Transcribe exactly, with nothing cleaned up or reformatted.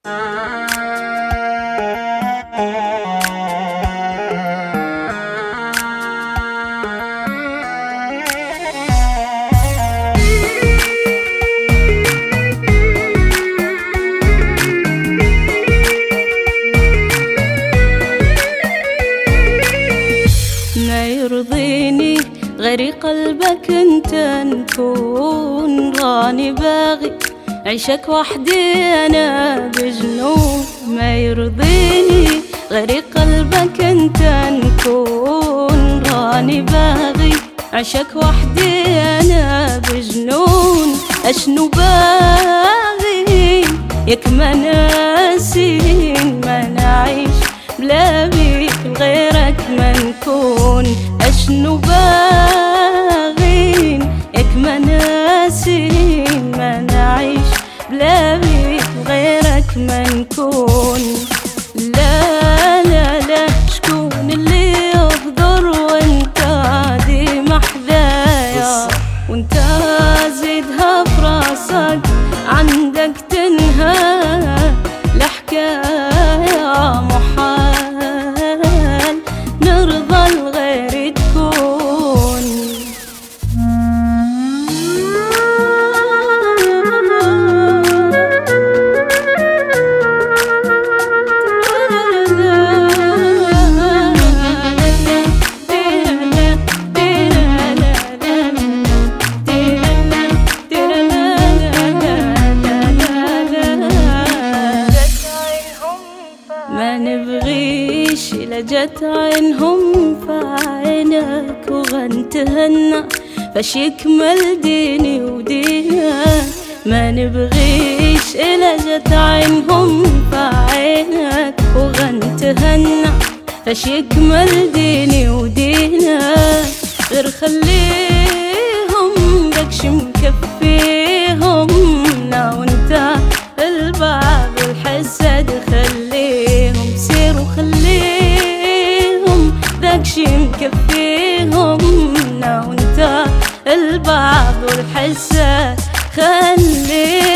ما يرضيني غير قلبك انت نكون، راني باغي عيشك وحدي انا بجنون. ما يرضيني غير قلبك انت نكون، راني باغي عيشك وحدي انا بجنون. اشنو باغي ياك ما ناسين، ما نعيش بلا بيك غيرك ما نكون. اشنو باغين ياك ما ناسين، ما نعيش بلا بيك غيرك ما نكون. لا لا لا شكون اللي يهضر وانت ديما حدايا، وانت زيدها فراسك عندك تنهى الحكاية. محال نرضى الغير تكون. ما نبغيش إلا جات عينهم فعينك وغنتهنى فاش يكمل ديني ودينا. ما نبغيش إلا جات عينهم فعينك وغنتهنى فاش يكمل ديني ودينا. غير خليهم داكشي مكفيهم، نا وانت البعض الحسد خليهم. سيروا خليهم داكشي مكفيهم، نا وانت البعض والحسد خليهم.